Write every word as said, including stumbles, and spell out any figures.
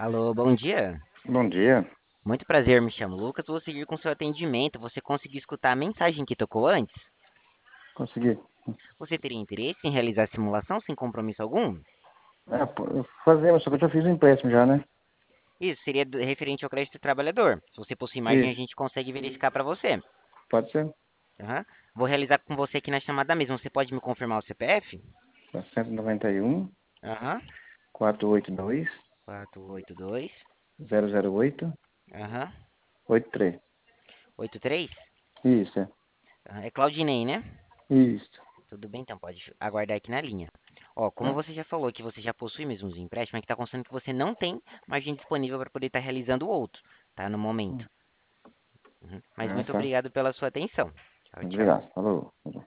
Alô, bom dia. Bom dia, Muito prazer, me chamo Lucas. Vou seguir com seu atendimento. Você conseguiu escutar a mensagem que tocou antes? consegui. Você teria interesse em realizar a simulação sem compromisso algum? É, pô, fazemos, só que eu já fiz o empréstimo já, né? Isso seria do- referente ao crédito do trabalhador. Se você possui margem, a Isso, gente consegue verificar para você. pode ser. Aham. Vou realizar com você aqui na chamada mesmo. Você pode me confirmar o C P F? quatrocentos e noventa e um, Aham. quatrocentos e oitenta e dois, quatrocentos e oitenta e dois. zero zero oito, Aham. oitenta e três. oitenta e três? Isso, é. Aham. É Claudinei, né? Isso. Tudo bem, então pode aguardar aqui na linha. Ó, como Tá. você já falou que você já possui mesmo os empréstimos, é que está constando que você não tem margem disponível para poder estar realizando o outro, tá? No momento. Uhum. Mas Ah, muito tá. obrigado pela sua atenção. Tchau, tchau. Obrigado. Falou.